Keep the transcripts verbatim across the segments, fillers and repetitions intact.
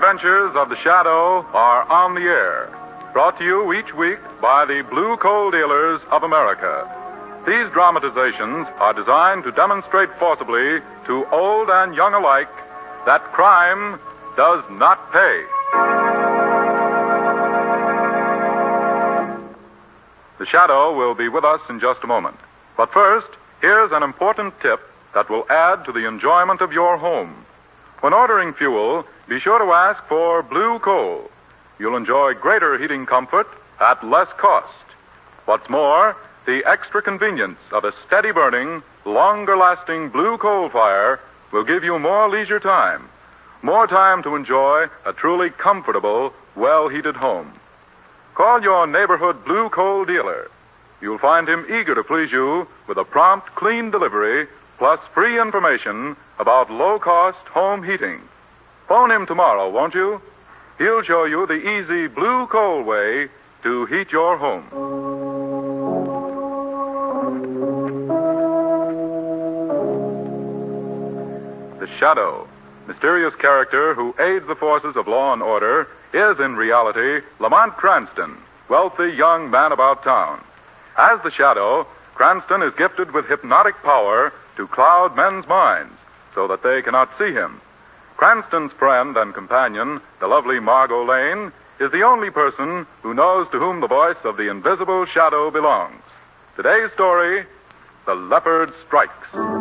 adventures of the Shadow are on the air. Brought to you each week by the Blue Coal Dealers of America. These dramatizations are designed to demonstrate forcibly to old and young alike that crime does not pay. The Shadow will be with us in just a moment. But first, here's an important tip that will add to the enjoyment of your home. When ordering fuel, be sure to ask for Blue Coal. You'll enjoy greater heating comfort at less cost. What's more, the extra convenience of a steady burning, longer lasting Blue Coal fire will give you more leisure time. More time to enjoy a truly comfortable, well-heated home. Call your neighborhood Blue Coal dealer. You'll find him eager to please you with a prompt, clean delivery, plus free information about low-cost home heating. Phone him tomorrow, won't you? He'll show you the easy Blue Coal way to heat your home. The Shadow, mysterious character who aids the forces of law and order, is in reality Lamont Cranston, wealthy young man about town. As the Shadow, Cranston is gifted with hypnotic power to cloud men's minds so that they cannot see him. Cranston's friend and companion, the lovely Margot Lane, is the only person who knows to whom the voice of the invisible Shadow belongs. Today's story, The Leopard Strikes.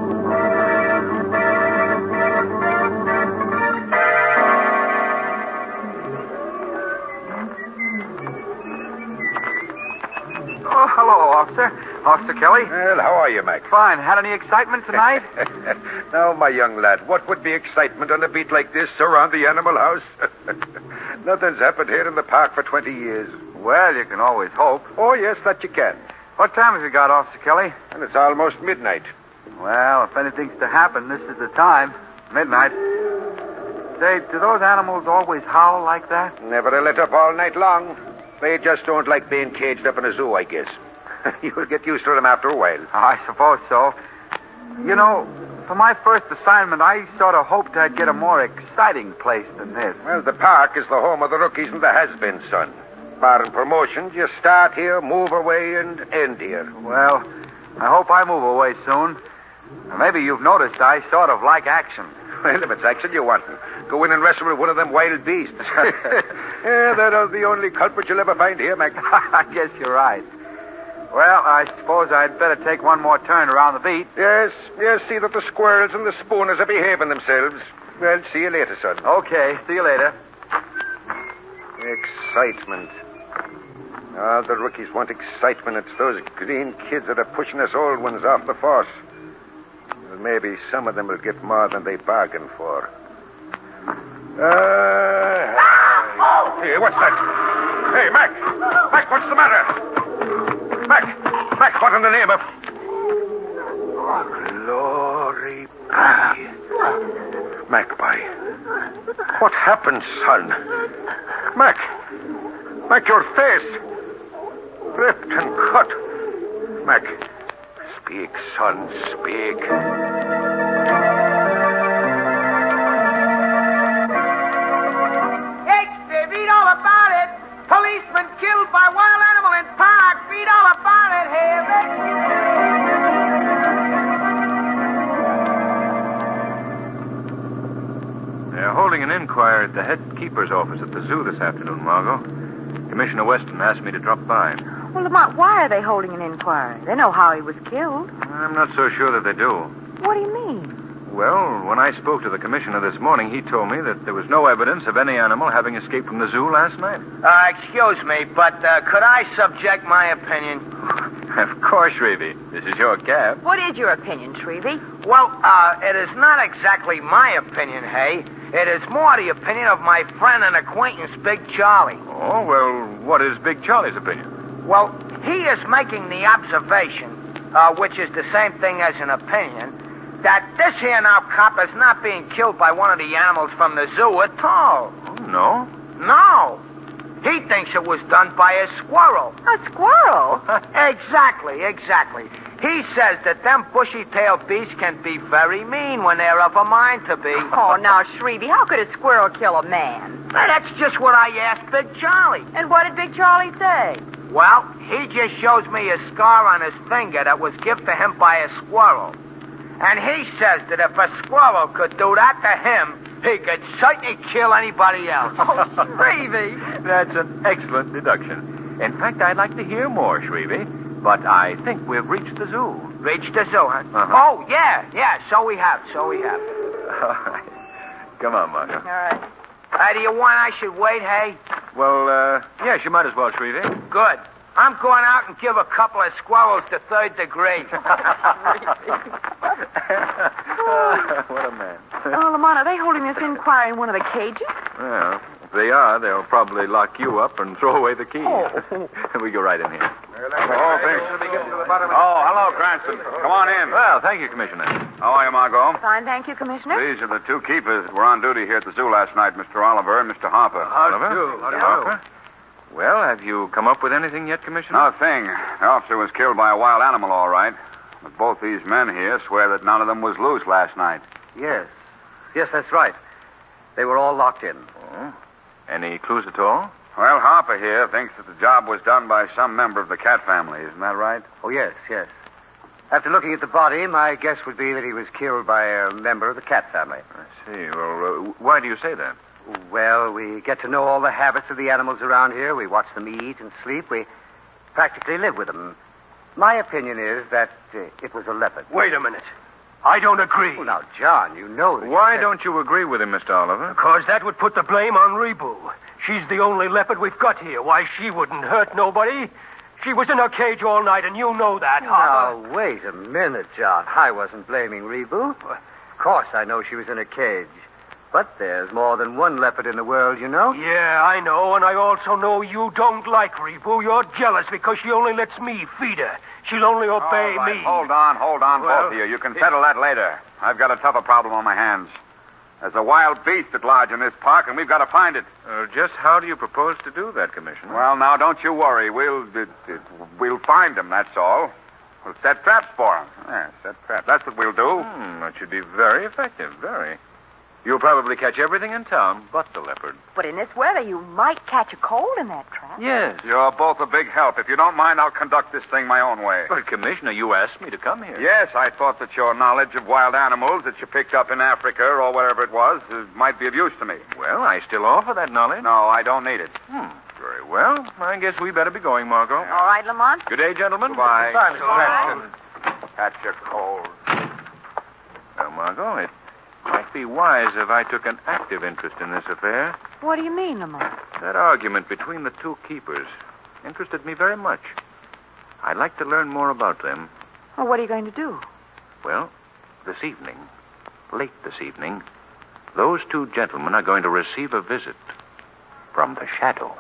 Oh, hello, officer. Officer Kelly. Well, how are you, Mac? Fine. Had any excitement tonight? Now, my young lad, what would be excitement on a beat like this around the animal house? Nothing's happened here in the park for twenty years. Well, you can always hope. Oh, yes, that you can. What time have you got, Officer Kelly? And it's almost midnight. Well, if anything's to happen, this is the time. Midnight. Say, do those animals always howl like that? Never lit up all night long. They just don't like being caged up in a zoo, I guess. You'll get used to them after a while. Oh, I suppose so. You know, for my first assignment, I sort of hoped I'd get a more exciting place than this. Well, the park is the home of the rookies and the has-beens, son. Barring promotions, you start here, move away, and end here. Well, I hope I move away soon. Maybe you've noticed I sort of like action. Well, if it's action you want, go in and wrestle with one of them wild beasts. Yeah, they're the only culprit you'll ever find here, Mac. I guess you're right. Well, I suppose I'd better take one more turn around the beat. Yes, yes, see that the squirrels and the spooners are behaving themselves. Well, see you later, son. Okay, see you later. Excitement. Ah, the rookies want excitement. It's those green kids that are pushing us old ones off the force. Well, maybe some of them will get more than they bargained for. Uh, hey, what's that? Hey, Mac! Mac, what's the matter? Mac! Mac, what in the name of... Glory be. Magpie. What happened, son? Mac! Mac, your face! Ripped and cut. Mac, speak, son, speak. Extra, read all about it. Policeman killed by wild animal in park. Read all about it, Harry. They're holding an inquiry at the head keeper's office at the zoo this afternoon, Margot. Commissioner Weston asked me to drop by. Well, Lamont, why are they holding an inquiry? They know how he was killed. I'm not so sure that they do. What do you mean? Well, when I spoke to the commissioner this morning, he told me that there was no evidence of any animal having escaped from the zoo last night. Uh, excuse me, but uh, could I subject my opinion? Of course, Shrevey. This is your cab. What is your opinion, Shrevey? Well, uh, it is not exactly my opinion, Hay. It is more the opinion of my friend and acquaintance, Big Charlie. Oh, well, what is Big Charlie's opinion? Well, he is making the observation, uh, which is the same thing as an opinion, that this here now cop is not being killed by one of the animals from the zoo at all. Oh, no? No. He thinks it was done by a squirrel. A squirrel? Exactly, exactly. He says that them bushy-tailed beasts can be very mean when they're of a mind to be. Oh, now, Shrevey, how could a squirrel kill a man? Now, that's just what I asked Big Charlie. And what did Big Charlie say? Well, he just shows me a scar on his finger that was given to him by a squirrel. And he says that if a squirrel could do that to him, he could certainly kill anybody else. Oh, Shrevey. That's an excellent deduction. In fact, I'd like to hear more, Shrevey. But I think we've reached the zoo. Reached the zoo, huh? Uh-huh. Oh, yeah, yeah, so we have, so we have. All right. Come on, Margot. All right. Hey, do you want I should wait, hey? Well, uh, yes, you might as well, Shrevey. Good. I'm going out and give a couple of squirrels the third degree. What a man. Oh, Lamont, are they holding this inquiry in one of the cages? Well, if they are, they'll probably lock you up and throw away the key. Oh. We go right in here. Oh, thanks. Oh, hello, Cranston. Come on in. Well, thank you, Commissioner. How are you, Margot? Fine, thank you, Commissioner. These are the two keepers that were on duty here at the zoo last night, Mister Oliver and Mister Harper. Oliver? How do you Harper? Well, have you come up with anything yet, Commissioner? Not a thing. The officer was killed by a wild animal, all right. But both these men here swear that none of them was loose last night. Yes. Yes, that's right. They were all locked in. Oh. Any clues at all? Well, Harper here thinks that the job was done by some member of the cat family. Isn't that right? Oh, yes, yes. After looking at the body, my guess would be that he was killed by a member of the cat family. I see. Well, uh, why do you say that? Well, we get to know all the habits of the animals around here. We watch them eat and sleep. We practically live with them. My opinion is that uh, it was a leopard. Wait a minute. I don't agree. Well, now, John, you know that... Why you don't you agree with him, Mister Oliver? Because that would put the blame on Rebu. She's the only leopard we've got here. Why, she wouldn't hurt nobody. She was in her cage all night, and you know that, Harper. Now, wait a minute, John. I wasn't blaming Rebu. Of course, I know she was in a cage. But there's more than one leopard in the world, you know. Yeah, I know, and I also know you don't like Rebu. You're jealous because she only lets me feed her. She'll only obey All right, me. Hold on, hold on, Well, both of you. You can settle that later. I've got a tougher problem on my hands. There's a wild beast at large in this park, and we've got to find it. Uh, just how do you propose to do that, Commissioner? Well, now, don't you worry. We'll uh, uh, we'll find him, that's all. We'll set traps for him. Yeah, set traps. That's what we'll do. Hmm, that should be very effective, very. You'll probably catch everything in town but the leopard. But in this weather, you might catch a cold in that trap. Yes. You're both a big help. If you don't mind, I'll conduct this thing my own way. But, Commissioner, you asked me to come here. Yes, I thought that your knowledge of wild animals that you picked up in Africa or wherever it was uh, might be of use to me. Well, I still offer that knowledge. No, I don't need it. Hmm. Very well. I guess we better be going, Margot. All right, Lamont. Good day, gentlemen. Goodbye. Goodbye, Mister Cranston. Catch a cold. Well, Margot, it might be wise if I took an active interest in this affair. What do you mean, Lamont? That argument between the two keepers interested me very much. I'd like to learn more about them. Well, what are you going to do? Well, this evening, late this evening, those two gentlemen are going to receive a visit from the Shadow.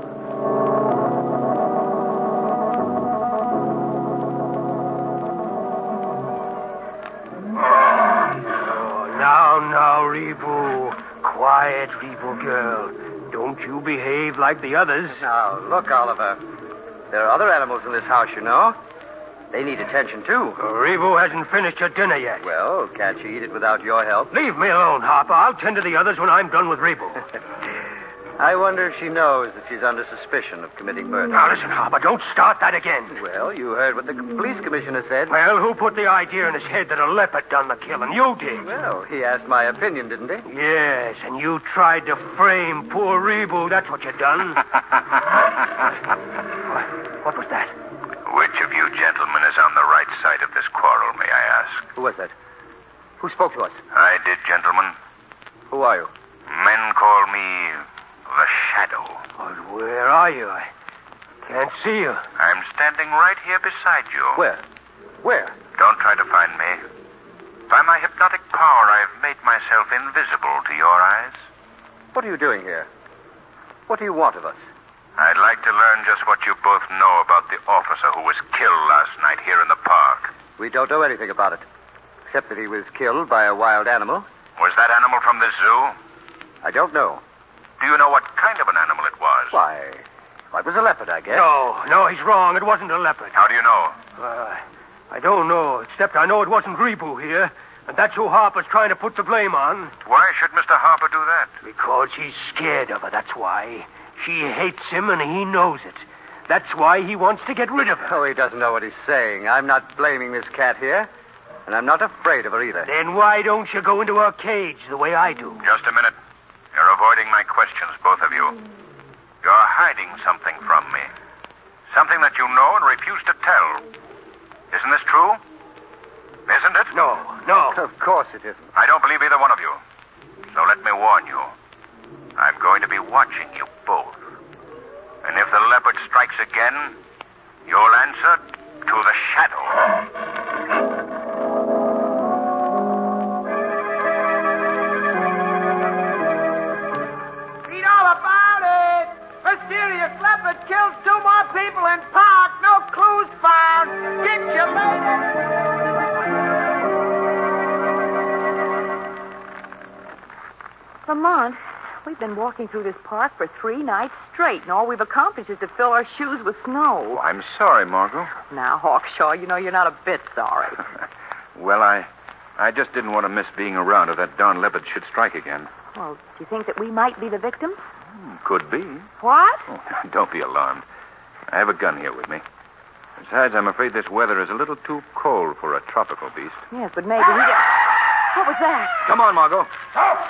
Now, now, Rebu. Quiet, Rebu girl. Don't you behave like the others. Now, look, Oliver. There are other animals in this house, you know. They need attention, too. Rebu hasn't finished her dinner yet. Well, can't she eat it without your help? Leave me alone, Harper. I'll tend to the others when I'm done with Rebu. I wonder if she knows that she's under suspicion of committing murder. Now, listen, Harper, don't start that again. Well, you heard what the police commissioner said. Well, who put the idea in his head that a leopard done the killing? You did. Well, he asked my opinion, didn't he? Yes, and you tried to frame poor Rebu. That's what you done. What was that? Which of you gentlemen is on the right side of this quarrel, may I ask? Who was that? Who spoke to us? I did, gentlemen. Who are you? Men call me the Shadow. But where are you? I can't see you. I'm standing right here beside you. Where? Where? Don't try to find me. By my hypnotic power, I've made myself invisible to your eyes. What are you doing here? What do you want of us? I'd like to learn just what you both know about the officer who was killed last night here in the park. We don't know anything about it, except that he was killed by a wild animal. Was that animal from the zoo? I don't know. Do you know what kind of an animal it was? Why, Well, it was a leopard, I guess. No, no, he's wrong. It wasn't a leopard. How do you know? Uh, I don't know, except I know it wasn't Rebu here. And that's who Harper's trying to put the blame on. Why should Mister Harper do that? Because he's scared of her, that's why. She hates him, and he knows it. That's why he wants to get rid of her. Oh, he doesn't know what he's saying. I'm not blaming this cat here, and I'm not afraid of her either. Then why don't you go into her cage the way I do? Just a minute. You're avoiding my questions, both of you. You're hiding something from me. Something that you know and refuse to tell. Isn't this true? Isn't it? No, no. Of course it isn't. I don't believe either one of you. So let me warn you. I'm going to be watching you both. And if the leopard strikes again, you'll answer to the shadow. Read all about it. Mysterious leopard kills two more people in park. No clues found. Get you later. Lamont, we've been walking through this park for three nights straight, and all we've accomplished is to fill our shoes with snow. I'm sorry, Margot. Now, Hawkshaw, you know you're not a bit sorry. Well, I I just didn't want to miss being around if that darn leopard should strike again. Well, do you think that we might be the victims? Hmm, could be. What? Oh, don't be alarmed. I have a gun here with me. Besides, I'm afraid this weather is a little too cold for a tropical beast. Yes, but maybe he get... What was that? Come on, Margot. Stop!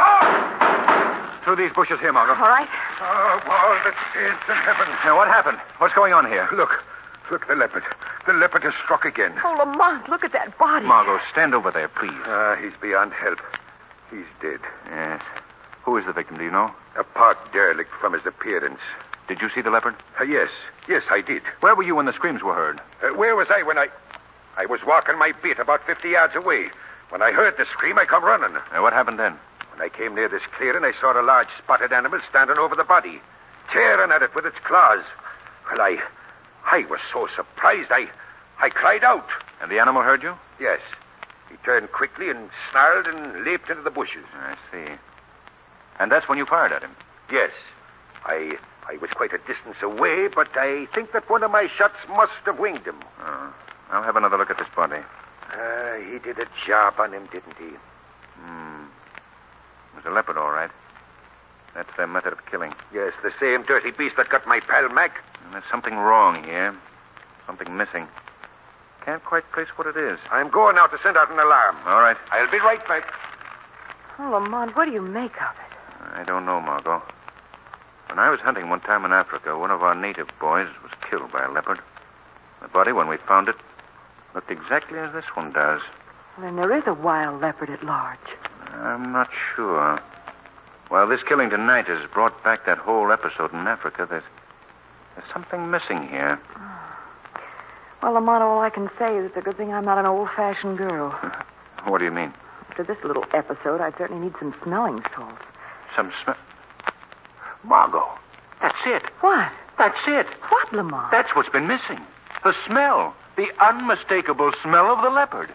Stop! Through these bushes here, Margot. All right. Oh, of all the saints in heaven. Now, what happened? What's going on here? Look. Look, the leopard. The leopard has struck again. Oh, Lamont, look at that body. Margot, stand over there, please. Ah, he's beyond help. He's dead. Yes. Who is the victim, do you know? A park derelict from his appearance. Did you see the leopard? Uh, yes. Yes, I did. Where were you when the screams were heard? Uh, where was I when I... I was walking my beat about fifty yards away. When I heard the scream, I come running. Uh, what happened then? When I came near this clearing, I saw a large spotted animal standing over the body, tearing at it with its claws. Well, I... I was so surprised, I... I cried out. And the animal heard you? Yes. He turned quickly and snarled and leaped into the bushes. I see. And that's when you fired at him? Yes. I... I was quite a distance away, but I think that one of my shots must have winged him. Oh. I'll have another look at this body. Uh, he did a job on him, didn't he? Hmm. It was a leopard, all right. That's their method of killing. Yes, the same dirty beast that got my pal Mac. And there's something wrong here. Something missing. Can't quite place what it is. I'm going now to send out an alarm. All right. I'll be right back. Oh, Lamont, what do you make of it? I don't know, Margot. When I was hunting one time in Africa, one of our native boys was killed by a leopard. The body, when we found it, looked exactly as this one does. Well, then there is a wild leopard at large. I'm not sure. While this killing tonight has brought back that whole episode in Africa, there's, there's something missing here. Well, Lamont, all I can say is it's a good thing I'm not an old-fashioned girl. What do you mean? After this little episode, I certainly need some smelling salts. Some smell... Margot, that's it. What? That's it. What, Lamont? That's what's been missing. The smell. The unmistakable smell of the leopard.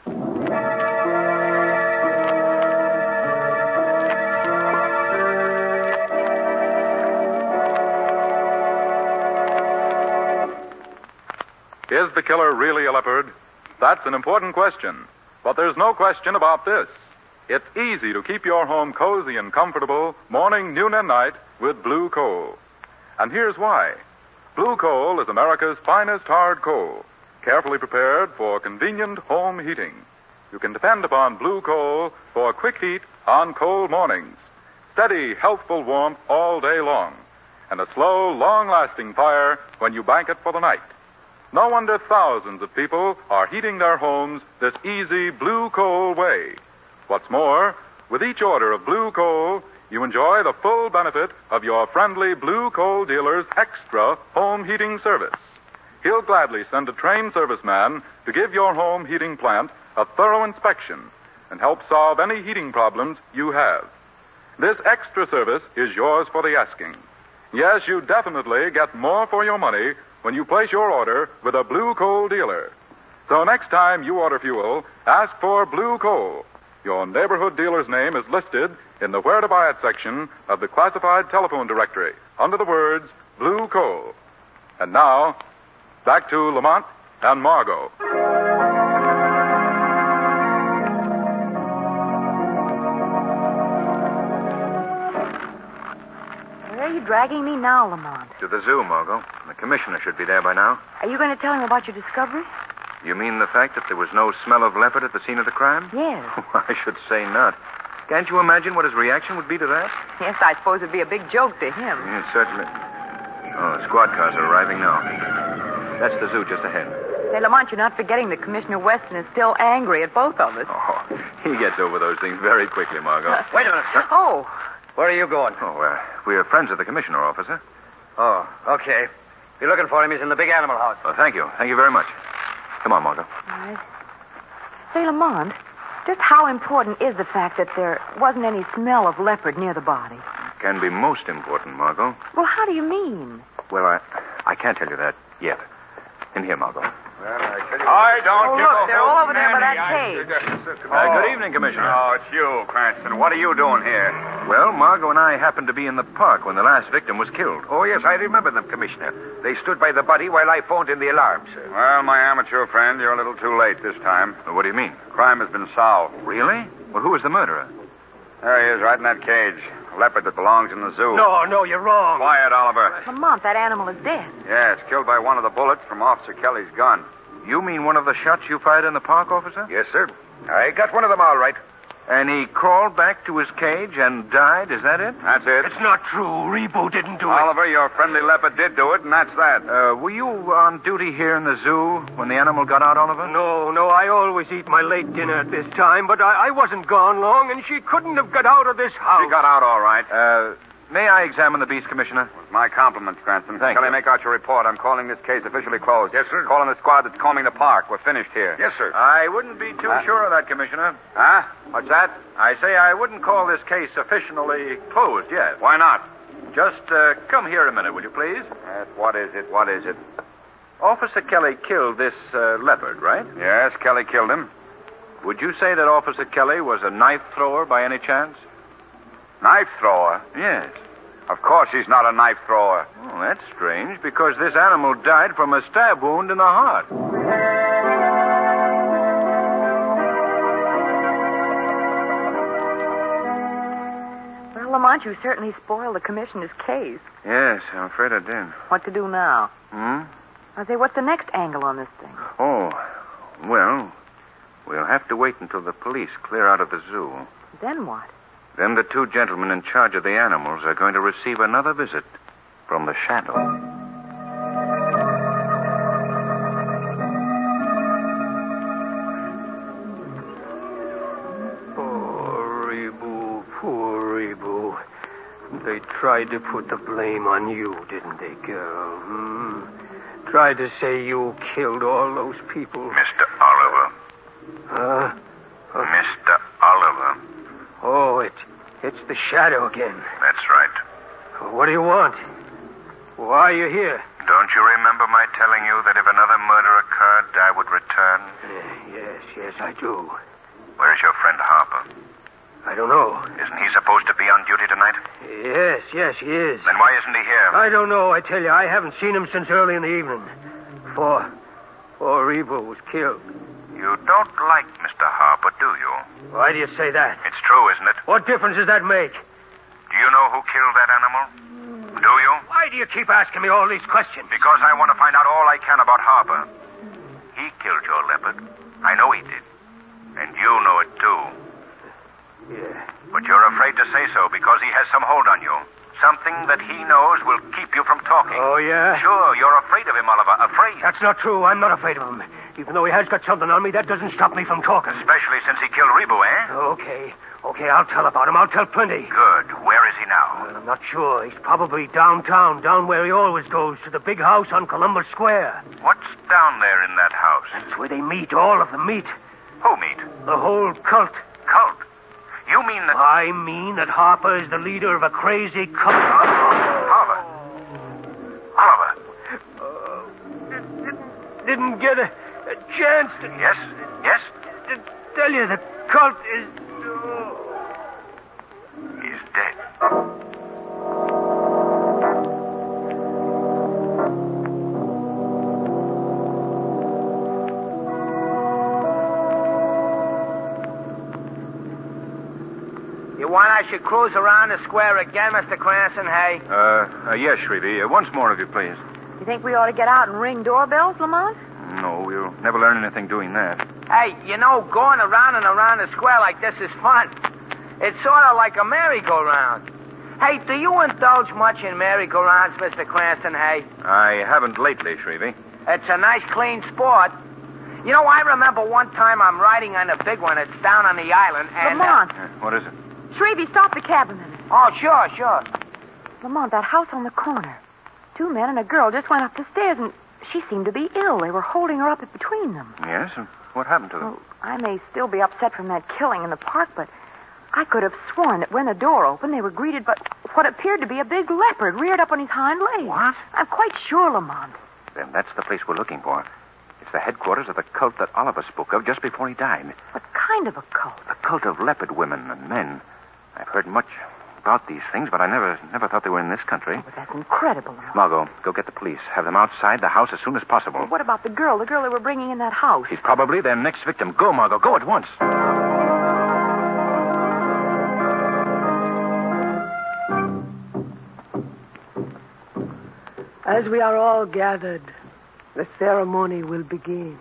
Is the killer really a leopard? That's an important question. But there's no question about this. It's easy to keep your home cozy and comfortable morning, noon, and night with Blue Coal. And here's why. Blue Coal is America's finest hard coal, carefully prepared for convenient home heating. You can depend upon Blue Coal for quick heat on cold mornings, steady, healthful warmth all day long, and a slow, long-lasting fire when you bank it for the night. No wonder thousands of people are heating their homes this easy Blue Coal way. What's more, with each order of Blue Coal, you enjoy the full benefit of your friendly Blue Coal dealer's extra home heating service. He'll gladly send a trained serviceman to give your home heating plant a thorough inspection and help solve any heating problems you have. This extra service is yours for the asking. Yes, you definitely get more for your money when you place your order with a Blue Coal dealer. So next time you order fuel, ask for Blue Coal. Your neighborhood dealer's name is listed in the Where to Buy It section of the classified telephone directory under the words blue coal. And now, back to Lamont and Margot. Where are you dragging me now, Lamont? To the zoo, Margot. The commissioner should be there by now. Are you going to tell him about your discovery? You mean the fact that there was no smell of leopard at the scene of the crime? Yes. I should say not. Can't you imagine what his reaction would be to that? Yes, I suppose it'd be a big joke to him. Yes, certainly. Oh, the squad cars are arriving now. That's the zoo just ahead. Say, Lamont, you're not forgetting that Commissioner Weston is still angry at both of us. Oh, he gets over those things very quickly, Margot. Uh, wait a minute. Sir. Oh. Where are you going? Oh, uh, we're friends of the commissioner, officer. Oh, okay. If you're looking for him, he's in the big animal house. Oh, thank you. Thank you very much. Come on, Margot. All right. Say, Lamont, just how important is the fact that there wasn't any smell of leopard near the body? Can be most important, Margot. Well, how do you mean? Well, I I can't tell you that yet. In here, Margot. Well, I tell you... I don't Oh, give look, a they're all over there by that cage. Uh, good evening, Commissioner. Oh, it's you, Cranston. What are you doing here? Well, Margot and I happened to be in the park when the last victim was killed. Oh, yes, I remember them, Commissioner. They stood by the body while I phoned in the alarm, sir. Well, my amateur friend, you're a little too late this time. Well, what do you mean? Crime has been solved. Really? Well, who was the murderer? There he is, right in that cage. A leopard that belongs in the zoo. No, no, you're wrong. Quiet, Oliver. Lamont, that animal is dead. Yes, killed by one of the bullets from Officer Kelly's gun. You mean one of the shots you fired in the park, officer? Yes, sir. I got one of them all right. And he crawled back to his cage and died, is that it? That's it. It's not true. Rebo didn't do it. Oliver, your friendly leopard did do it, and that's that. Uh, were you on duty here in the zoo when the animal got out, Oliver? No, no, I always eat my late dinner at this time, but I, I wasn't gone long, and she couldn't have got out of this house. He got out all right. Uh, may I examine the beast, Commissioner? My compliments, Cranston. Thank Kelly, you. make out your report. I'm calling this case officially closed. Yes, sir. Calling the squad that's combing the park. We're finished here. Yes, sir. I wouldn't be too Huh? sure of that, Commissioner. Huh? What's that? I say I wouldn't call this case officially closed yet. Why not? Just uh, come here a minute, will you please? Yes, what is it? What is it? Officer Kelly killed this uh, leopard, right? Yes, Kelly killed him. Would you say that Officer Kelly was a knife thrower by any chance? Knife thrower? Yes. Of course he's not a knife thrower. Oh, that's strange, because this animal died from a stab wound in the heart. Well, Lamont, you certainly spoiled the commissioner's case. Yes, I'm afraid I did. What to do now? Hmm? I say, what's the next angle on this thing? Oh, well, we'll have to wait until the police clear out of the zoo. Then what? Then the two gentlemen in charge of the animals are going to receive another visit from the shadow. Poor Rebo, poor Rebo. They tried to put the blame on you, didn't they, girl? Hmm? Tried to say you killed all those people. Mister Oliver. Huh? Uh, Mister Oliver. oh, it, it's the shadow again. That's right. What do you want? Why are you here? Don't you remember my telling you that if another murder occurred, I would return? Uh, yes, yes, I do. Where's your friend Harper? I don't know. Isn't he supposed to be on duty tonight? Yes, yes, he is. Then why isn't he here? I don't know, I tell you. I haven't seen him since early in the evening. Before, before Rebo was killed. You don't like Mister Harper, do you? Why do you say that? It's true, isn't it? What difference does that make? Do you know who killed that animal? Do you? Why do you keep asking me all these questions? Because I want to find out all I can about Harper. He killed your leopard. I know he did. And you know it, too. Yeah. But you're afraid to say so because he has some hold on you. Something that he knows will keep you from talking. Oh, yeah? Sure, you're afraid of him, Oliver. Afraid. That's not true. I'm not afraid of him. Even though he has got something on me, that doesn't stop me from talking. Especially since he killed Rebo, eh? Okay. Okay, I'll tell about him. I'll tell plenty. Good. Where is he now? Well, I'm not sure. He's probably downtown, down where he always goes, to the big house on Columbus Square. What's down there in that house? That's where they meet. All of them meet. Who meet? The whole cult. Cult? You mean that... I mean that Harper is the leader of a crazy cult. Oliver. Oliver. Uh, didn't get a, a chance to... Yes? Yes? To tell you the cult is... He's dead. You want I should cruise around the square again, Mister Cranston, hey? Uh, uh yes, Shrevey. Uh, once more, if you please. You think we ought to get out and ring doorbells, Lamont? No, we'll never learn anything doing that. Hey, you know, going around and around the square like this is fun. It's sort of like a merry-go-round. Hey, do you indulge much in merry-go-rounds, Mister Cranston, hey? I haven't lately, Shrevey. It's a nice, clean sport. You know, I remember one time I'm riding on a big one. It's down on the island, and... Lamont. Uh, what is it? Shrevey, stop the cab a minute. Oh, sure, sure. Lamont, that house on the corner. Two men and a girl just went up the stairs, and she seemed to be ill. They were holding her up between them. Yes? And what happened to them? Well, I may still be upset from that killing in the park, but I could have sworn that when the door opened, they were greeted by what appeared to be a big leopard reared up on his hind legs. What? I'm quite sure, Lamont. Then that's the place we're looking for. It's the headquarters of the cult that Oliver spoke of just before he died. What kind of a cult? The cult of leopard women and men. I've heard much about these things, but I never never thought they were in this country. Oh, but that's incredible, Lamont. Margot, go get the police. Have them outside the house as soon as possible. Well, what about the girl, the girl they were bringing in that house? She's probably their next victim. Go, Margot, go at once. As we are all gathered, the ceremony will begin.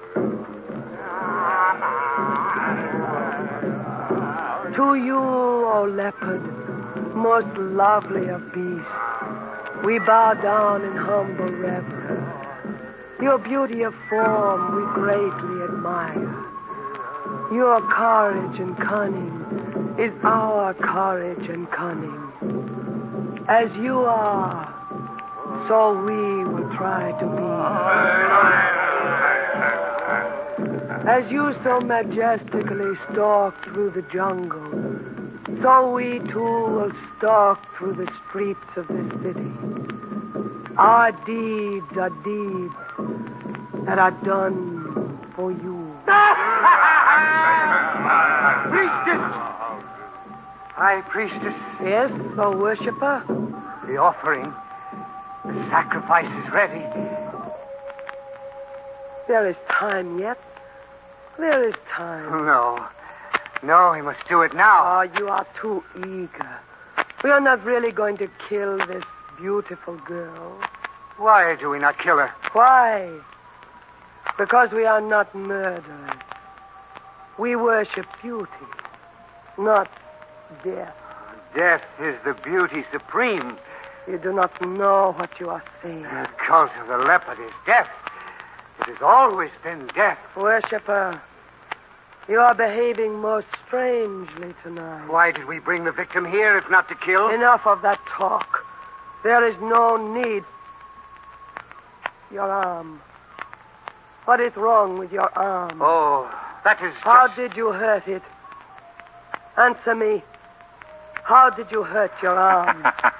To you, O leopard, most lovely of beasts, we bow down in humble reverence. Your beauty of form we greatly admire. Your courage and cunning is our courage and cunning. As you are, so we will try to be. As you so majestically stalk through the jungle, so we too will stalk through the streets of the city. Our deeds are deeds that are done for you. Priestess! High priestess. Yes, O worshiper? The offering. The sacrifice is ready. There is time yet. There is time. No. No, we must do it now. Oh, you are too eager. We are not really going to kill this beautiful girl. Why do we not kill her? Why? Because we are not murderers. We worship beauty, not death. Death is the beauty supreme. You do not know what you are saying. The cult of the leopard is death. It has always been death. Worshipper, you are behaving most strangely tonight. Why did we bring the victim here if not to kill? Enough of that talk. There is no need. Your arm. What is wrong with your arm? Oh, that is How just... did you hurt it? Answer me. How did you hurt your arm?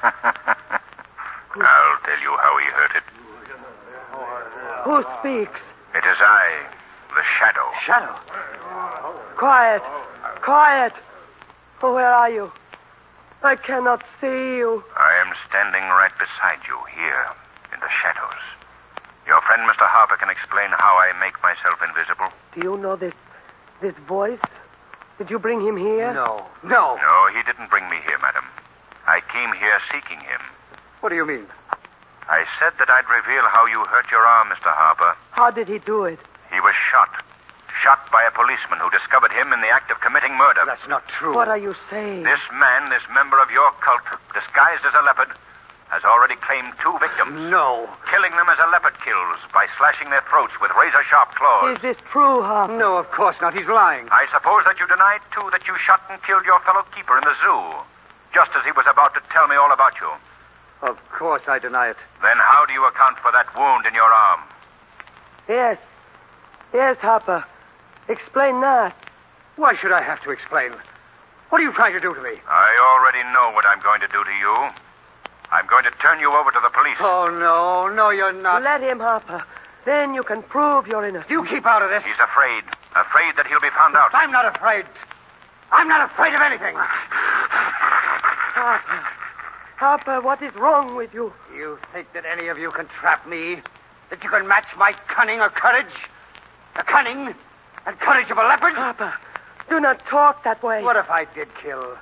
I'll tell you how he hurt it. Who speaks? It is I, the Shadow. Shadow? Quiet. Quiet. Oh, where are you? I cannot see you. I am standing right beside you here in the shadows. Your friend, Mister Harper, can explain how I make myself invisible. Do you know this this voice? Did you bring him here? No. No. No, he didn't bring me here, madam. I came here seeking him. What do you mean? I said that I'd reveal how you hurt your arm, Mister Harper. How did he do it? He was shot. Shot by a policeman who discovered him in the act of committing murder. That's not true. What are you saying? This man, this member of your cult, disguised as a leopard, has already claimed two victims. No. Killing them as a leopard kills by slashing their throats with razor-sharp claws. Is this true, Harper? No, of course not. He's lying. I suppose that you denied, too, that you shot and killed your fellow keeper in the zoo, just as he was about to tell me all about you. Of course I deny it. Then how do you account for that wound in your arm? Yes. Yes, Harper. Explain that. Why should I have to explain? What are you trying to do to me? I already know what I'm going to do to you. I'm going to turn you over to the police. Oh, no. No, you're not. Let him, Harper. Then you can prove you're innocent. You keep out of this. He's afraid. Afraid that he'll be found out. I'm not afraid. I'm not afraid of anything. Harper. Harper, what is wrong with you? You think that any of you can trap me? That you can match my cunning or courage? The cunning and courage of a leopard? Harper, do not talk that way. What if I did kill?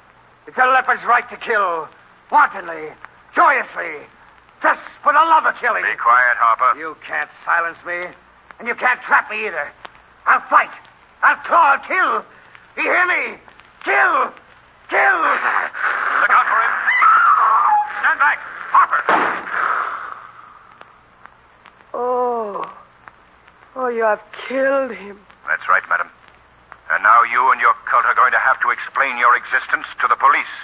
It's a leopard's right to kill. Wantonly. Joyously. Just for the love of killing. Be quiet, Harper. You can't silence me. And you can't trap me either. I'll fight. I'll claw. I'll kill. You hear me? Kill. Kill. Look out for him. Stand back. Harper. Oh. Oh, you have killed him. That's right, madam. And now you and your cult are going to have to explain your existence to the police.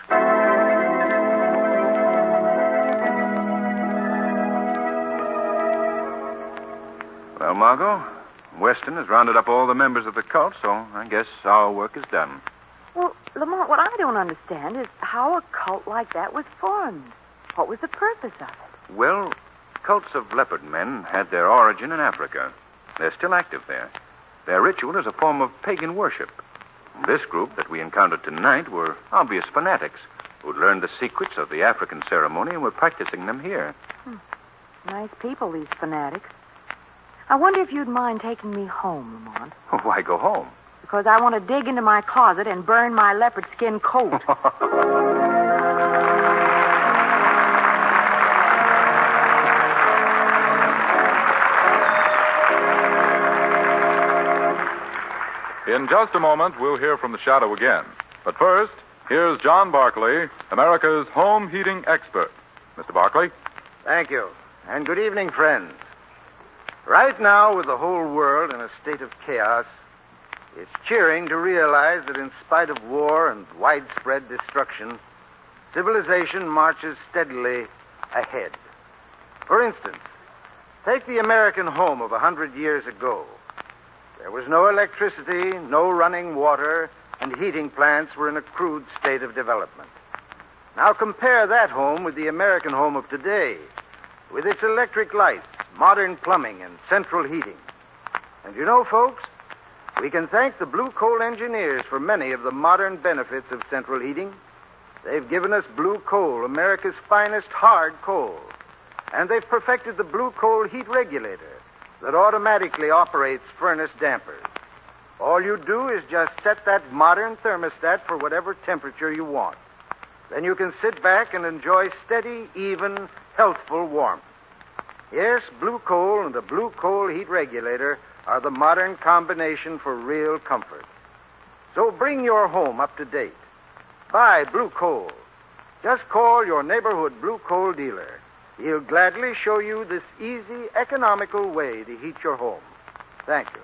Well, Margot, Weston has rounded up all the members of the cult, so I guess our work is done. Well, Lamont, what I don't understand is how a cult like that was formed. What was the purpose of it? Well, cults of leopard men had their origin in Africa. They're still active there. Their ritual is a form of pagan worship. This group that we encountered tonight were obvious fanatics who'd learned the secrets of the African ceremony and were practicing them here. Hmm. Nice people, these fanatics. I wonder if you'd mind taking me home, Lamont. Why go home? Because I want to dig into my closet and burn my leopard skin coat. In just a moment, we'll hear from the Shadow again. But first, here's John Barclay, America's home heating expert. Mister Barclay? Thank you. And good evening, friends. Right now, with the whole world in a state of chaos, it's cheering to realize that in spite of war and widespread destruction, civilization marches steadily ahead. For instance, take the American home of a hundred years ago. There was no electricity, no running water, and heating plants were in a crude state of development. Now compare that home with the American home of today, with its electric lights, modern plumbing, and central heating. And you know, folks, we can thank the blue coal engineers for many of the modern benefits of central heating. They've given us blue coal, America's finest hard coal. And they've perfected the blue coal heat regulator that automatically operates furnace dampers. All you do is just set that modern thermostat for whatever temperature you want. Then you can sit back and enjoy steady, even, healthful warmth. Yes, blue coal and the blue coal heat regulator are the modern combination for real comfort. So bring your home up to date. Buy blue coal. Just call your neighborhood blue coal dealer. He'll gladly show you this easy, economical way to heat your home. Thank you.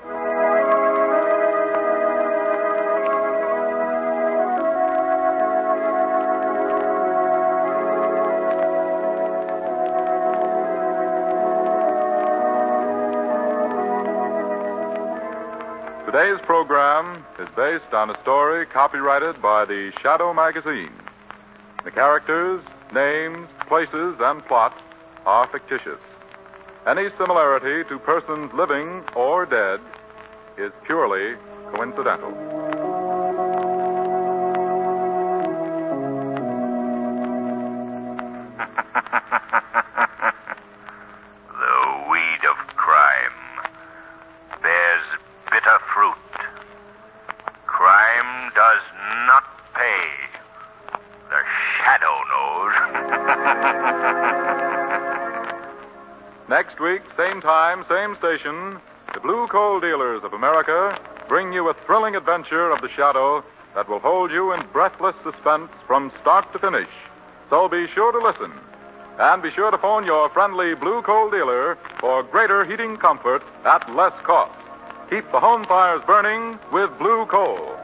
Today's program is based on a story copyrighted by the Shadow magazine. The characters, names, places, and plot are fictitious. Any similarity to persons living or dead is purely coincidental. The weed of crime bears bitter fruit. Crime does not pay. The Shadow knows. Next week, same time, same station, the Blue Coal Dealers of America bring you a thrilling adventure of the Shadow that will hold you in breathless suspense from start to finish. So be sure to listen. And be sure to phone your friendly Blue Coal dealer for greater heating comfort at less cost. Keep the home fires burning with Blue Coal.